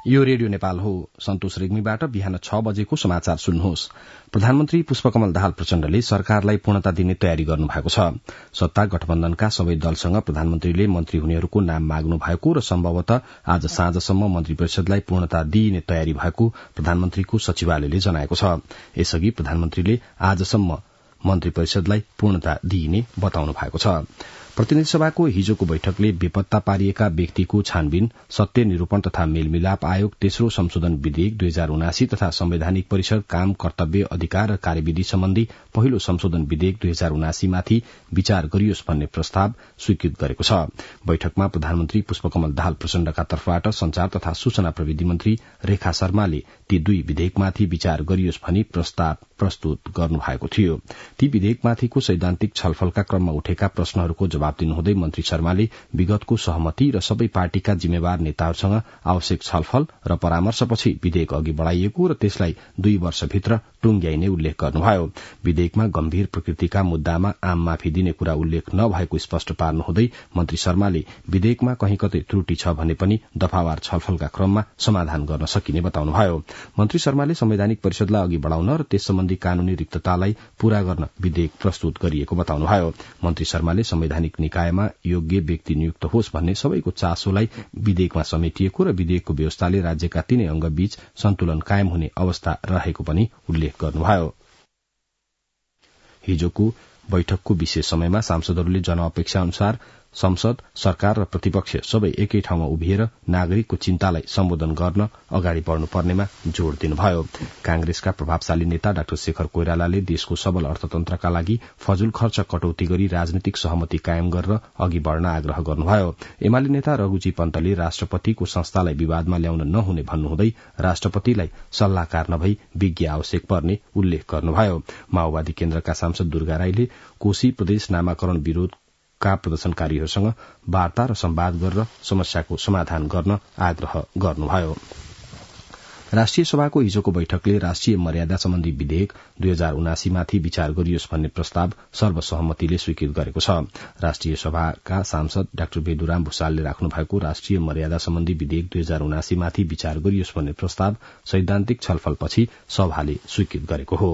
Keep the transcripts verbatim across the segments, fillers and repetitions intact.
यो रेडियो नेपाल हो। सन्तोष रेग्मीबाट बिहान छ बजेको समाचार सुन्नुहोस्। प्रधानमन्त्री पुष्पकमल दाहाल प्रचण्डले सरकारलाई पूर्णता दिने तयारी गर्नु भएको छ। सत्ता गठबन्धनका सबै दलसँग प्रधानमन्त्रीले मन्त्री हुनेहरूको नाम माग्नु भएको र सम्भवतः आज साँझसम्म मन्त्री परिषदलाई पूर्णता दिइने तयारी भएको प्रधानमन्त्रीको सचिवालयले जनाएको छ। यसअघि प्रधानमन्त्रीले आजसम्म मन्त्री परिषदलाई पूर्णता दिइने बताउनु भएको छ। प्रतिनिधि सभाको हिजोको बैठकले बेपत्ता पारिएका व्यक्तिको छानबिन, सत्य निरूपण तथा मेलमिलाप आयोग, तेस्रो संशोधन विधेयक दुई हजार उनासी तथा संवैधानिक परिषद, काम, कर्तव्य, अधिकार र कार्यविधि सम्बन्धी पहिलो संशोधन विधेयक दुई हजार उनासीमाथि विचार गरियोस् भन्ने प्रस्ताव स्वीकृत गरेको छ। बैठकमा प्रधानमन्त्री पुष्पकमल दाहाल प्रचण्डका तर्फबाट संचार तथा सूचना प्रविधि मन्त्री रेखा शर्माले ती दुई विधेयकमाथि विचार गरियोस् भनी प्रस्ताव प्रस्तुत गर्नुभएको थियो। ती विधेयकमाथिको सैद्धान्तिक छलफलका क्रममा उठेका प्रश्नहरूको जवाब दिनुहुँदै मन्त्री शर्माले विगतको सहमति र सबै पार्टीका जिम्मेवार नेताहरूसँग आवश्यक छलफल र परामर्शपछि विधेयक अघि बढ़ाइएको र त्यसलाई दुई वर्षभित्र टुंग्याइने उल्लेख गर्नुभयो। विधेयकमा गम्भीर प्रकृतिका मुद्दामा आम माफी दिने कुरा उल्लेख नभएको स्पष्ट पार्नुहुँदै मन्त्री शर्माले विधेयकमा कहीँ कतै त्रुटि छ भने पनि दफावार छलफलका क्रममा समाधान गर्न सकिने बताउनुभयो। मन्त्री शर्माले संवैधानिक परिषदलाई अघि बढ़ाउन र त्यस सम्बन्धी कानूनी रिक्ततालाई पूरा गर्न विधेयक प्रस्तुत गरिएको बताउनुभयो। मन्त्री शर्माले संवैधानिक निकायमा योग्य व्यक्ति नियुक्त होस् भन्ने सबैको चासोलाई विधेयकमा समेटिएको र विधेयकको व्यवस्थाले राज्यका तीनै अंगबीच सन्तुलन कायम हुने अवस्था रहेको पनि उल्लेख गर्नुभयो। हिजोको बैठकको विशेष समयमा सांसदहरूले जनअपेक्षा अनुसार संसद, सरकार र प्रतिपक्ष सबै एकै ठाउँमा उभिएर नागरिकको चिन्तालाई सम्बोधन गर्न अगाडि बढ़नुपर्नेमा जोड़ दिनुभयो। कांग्रेसका प्रभावशाली नेता डाक्टर शेखर कोइरालाले देशको सबल अर्थतन्त्रका लागि फजुल खर्च कटौती गरी राजनीतिक सहमति कायम गरेर अघि बढ़न आग्रह गर्नुभयो। एमाले नेता रघुजी पन्तले राष्ट्रपतिको संस्थालाई विवादमा ल्याउन नहुने भन्नुहुँदै राष्ट्रपतिलाई सल्लाहकार नभई विज्ञ आवश्यक पर्ने उल्लेख गर्नुभयो। माओवादी केन्द्रका सांसद दुर्गा राईले कोशी प्रदेश नामाकरण विरोध का प्रदर्शनकारीहरूसँग वार्ता र संवाद गरेर समस्याको समाधान गर्न आग्रह गर्नुभयो। राष्ट्रिय सभाको हिजोको बैठकले राष्ट्रिय मर्यादा सम्बन्धी विधेयक दुई हजार उनासीमाथि विचार गरियोस् भन्ने प्रस्ताव सर्वसहमतिले स्वीकृत गरेको छ। राष्ट्रिय सभाका सांसद डाक्टर बेदुराम भूषालले राख्नु भएको राष्ट्रिय मर्यादा सम्बन्धी विधेयक दुई हजार उनासीमाथि विचार गरियोस् भन्ने प्रस्ताव सैद्धान्तिक छलफलपछि सभाले स्वीकृत गरेको हो।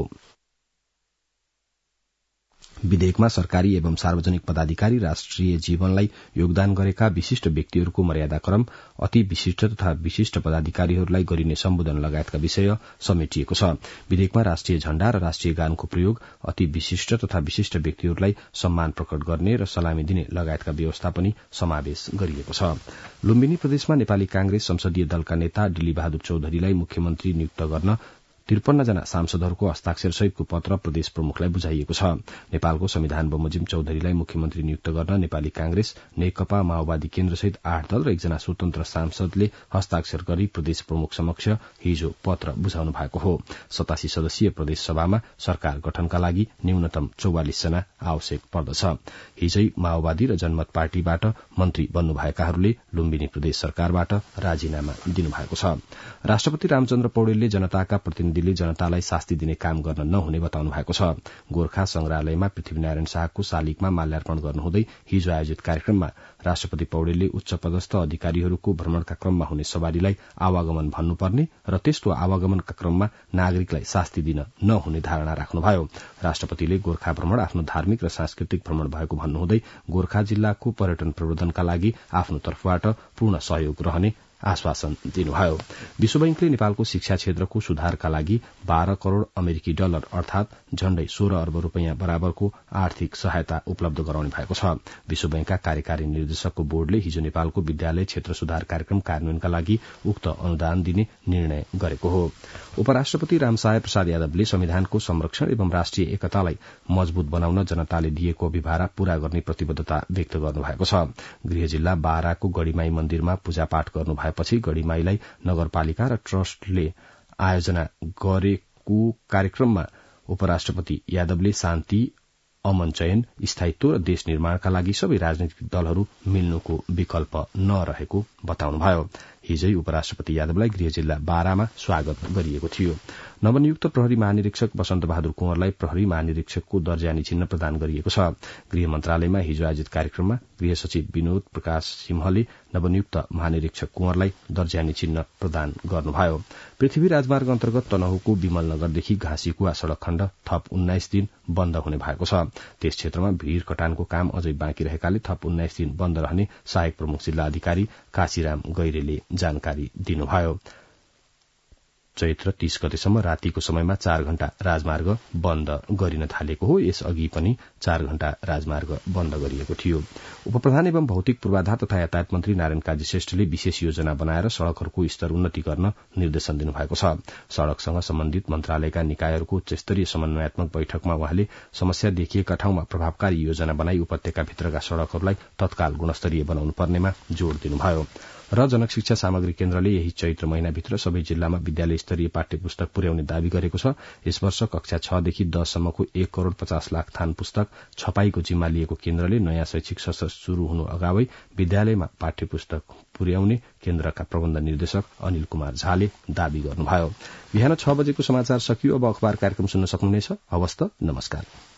विधेयकमा सरकारी एवं सार्वजनिक पदाधिकारी, राष्ट्रिय जीवनलाई योगदान गरेका विशिष्ट व्यक्तिहरूको मर्यादाक्रम, अति विशिष्ट तथा विशिष्ट पदाधिकारीहरूलाई गरिने सम्बोधन लगायतका विषय समेटिएको छ। विधेयकमा राष्ट्रिय झण्डा र राष्ट्रिय गानको प्रयोग, अति विशिष्ट तथा विशिष्ट व्यक्तिहरूलाई सम्मान प्रकट गर्ने र सलामी दिने लगायतका व्यवस्था पनि समावेश गरिएको छ। लुम्बिनी प्रदेशमा नेपाली कांग्रेस संसदीय दलका नेता डिली बहादुर चौधरीलाई मुख्यमन्त्री नियुक्त गर्न त्रिपन्न जना सांसदहरूको हस्ताक्षर सहितको पत्र प्रदेश प्रमुखलाई बुझाइएको छ। नेपालको संविधान बमोजिम चौधरीलाई मुख्यमन्त्री नियुक्त गर्न नेपाली कांग्रेस, नेकपा माओवादी केन्द्र सहित आठ दल र एकजना स्वतन्त्र सांसदले हस्ताक्षर गरी प्रदेश प्रमुख समक्ष हिजो पत्र बुझाउनु भएको हो। सतासी सदस्यीय प्रदेश सभामा सरकार गठनका लागि न्यूनतम चौवालिस जना आवश्यक पर्दछ। हिजै माओवादी र जनमत पार्टीबाट मन्त्री बन्नुभएकाहरूले लुम्बिनी प्रदेश सरकारबाट राजीनामा दिनुभएको छ। राष्ट्रपति रामचन्द्र पौडेलले जनताका प्रतिनिधि दिल्ली जनतालाई शास्ति दिने काम गर्न नहुने बताउनु भएको छ। गोर्खा संग्रहालयमा पृथ्वीनारायण शाहको शालिगमा माल्यार्पण गर्नुहुँदै हिजो आयोजित कार्यक्रममा राष्ट्रपति पौडेलले उच्च पदस्थ अधिकारीहरूको भ्रमणका क्रममा हुने सवारीलाई आवागमन भन्नुपर्ने र त्यस्तो आवागमनका क्रममा नागरिकलाई शास्ति दिन नहुने धारणा राख्नुभयो। राष्ट्रपतिले गोर्खा भ्रमण आफ्नो धार्मिक र सांस्कृतिक भ्रमण भएको भन्नुहुँदै गोर्खा जिल्लाको पर्यटन प्रवर्धनका लागि आफ्नो तर्फबाट पूर्ण सहयोग रहने आश्वासन दिनुभयो। विश्व बैंकले नेपालको शिक्षा क्षेत्रको सुधारका लागि बाह्र करोड़ अमेरिकी डलर अर्थात झण्डै सोह्र अर्ब रूपियाँ बराबरको आर्थिक सहायता उपलब्ध गराउने भएको छ। विश्व बैंकका कार्यकारी निर्देशकको बोर्डले हिजो नेपालको विद्यालय क्षेत्र सुधार कार्यक्रम कार्यान्वयनका लागि उक्त अनुदान दिने निर्णय गरेको हो। उपराष्ट्रपति रामसहाय प्रसाद यादवले संविधानको संरक्षण एवं राष्ट्रिय एकतालाई मजबूत बनाउन जनताले दिएको अभिभारा पूरा गर्ने प्रतिबद्धता व्यक्त गर्नुभएको छ। गृह जिल्ला बाराको गढ़ीमाई मन्दिरमा पूजापाठ गर्नु पछि गढ़ीमाईलाई नगरपालिका र ट्रस्टले आयोजना गरेको कार्यक्रममा उपराष्ट्रपति यादवले शान्ति, अमन चयन, स्थायित्व र देश निर्माणका लागि सबै राजनैतिक दलहरू मिल्नुको विकल्प नरहेको बताउनुभयो। हिजै उपराष्ट्रपति यादवलाई गृह जिल्ला बारामा स्वागत गरिएको थियो। नवनियुक्त प्रहरी महानिरीक्षक वसन्त बहादुर कुँवरलाई प्रहरी महानिरीक्षकको दर्जानी चिन्ह प्रदान गरिएको छ। गृह मन्त्रालयमा हिजो आयोजित कार्यक्रममा गृह सचिव विनोद प्रकाश सिंहले नवनियुक्त महानिरीक्षक कुँवरलाई दर्जानी चिन्ह प्रदान गर्नुभयो। पृथ्वी राजमार्ग अन्तर्गत तनहुको विमल नगरदेखि घाँसीकुवा सड़क खण्ड थप उन्नाइस दिन बन्द हुने भएको छ। त्यस क्षेत्रमा भीड़ कटानको काम अझै बाँकी रहेकाले थप उन्नाइस दिन बन्द रहने सहायक प्रमुख जिल्ला अधिकारी काशीराम गैरेले जानकारी दिनुभयो। चैत्र तीस गतेसम्म रातिको समयमा चार घण्टा राजमार्ग बन्द गरिन थालेको हो। यसअघि पनि चार घण्टा राजमार्ग बन्द गरिएको थियो। उपप्रधान एवं भौतिक पूर्वाधार तथा यातायात मन्त्री नारायण काजी श्रेष्ठले विशेष योजना बनाएर सड़कहरूको स्तर उन्नति गर्न निर्देशन दिनुभएको छ। सड़कसँग सम्बन्धित मन्त्रालयका निकायहरूको उच्च स्तरीय समन्वयात्मक बैठकमा उहाँले समस्या देखिएका ठाउँमा प्रभावकारी योजना बनाई उपत्यकाभित्रका सड़कहरूलाई तत्काल गुणस्तरीय बनाउनु पर्नेमा जोड़ दिनुभयो। र जनक शिक्षा सामग्री केन्द्रले यही चैत्र महिनाभित्र सबै जिल्लामा विद्यालय स्तरीय पाठ्य पुस्तक पुर्याउने दावी गरेको छ। यस वर्ष कक्षा छ देखि दस सम्मको एक करोड़ पचास लाख थान पुस्तक छपाईको जिम्मा लिएको केन्द्रले नयाँ शैक्षिक सत्र शुरू हुनु अगावै विद्यालयमा पाठ्य पुस्तक पुर्याउने केन्द्रका प्रबन्ध निर्देशक अनिल कुमार झाले दावी गर्नुभयो। बिहान छ बजेको समाचार सकियो। अब अखबार कार्यक्रम सुन्न सक्नुहुनेछ। हवस् त, नमस्कार।